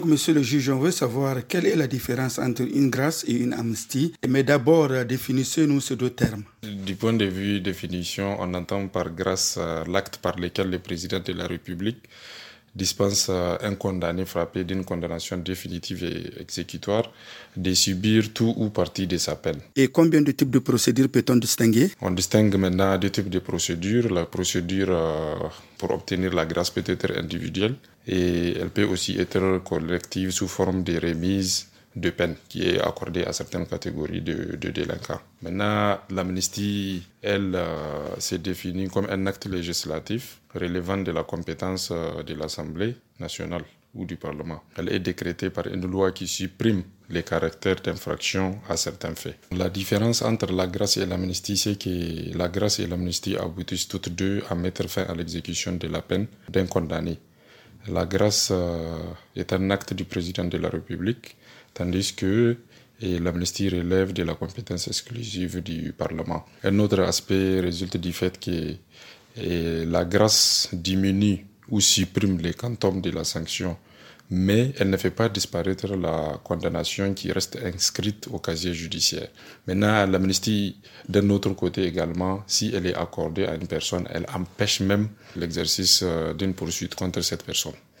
Monsieur le juge, on veut savoir quelle est la différence entre une grâce et une amnistie. Mais d'abord, définissez-nous ces deux termes. Du point de vue définition, on entend par grâce l'acte par lequel le président de la République dispense un condamné frappé d'une condamnation définitive et exécutoire de subir tout ou partie de sa peine. Et combien de types de procédures peut-on distinguer? On distingue maintenant deux types de procédures. La procédure pour obtenir la grâce peut être individuelle et elle peut aussi être collective sous forme de remise de peine qui est accordée à certaines catégories de délinquants. Maintenant, l'amnistie, elle, s'est définie comme un acte législatif relevant de la compétence de l'Assemblée nationale ou du Parlement. Elle est décrétée par une loi qui supprime les caractères d'infraction à certains faits. La différence entre la grâce et l'amnistie, c'est que la grâce et l'amnistie aboutissent toutes deux à mettre fin à l'exécution de la peine d'un condamné. La grâce est un acte du président de la République, tandis que l'amnistie relève de la compétence exclusive du Parlement. Un autre aspect résulte du fait que la grâce diminue ou supprime les quantums de la sanction, mais elle ne fait pas disparaître la condamnation qui reste inscrite au casier judiciaire. Maintenant, l'amnistie, d'un autre côté également, si elle est accordée à une personne, elle empêche même l'exercice d'une poursuite contre cette personne.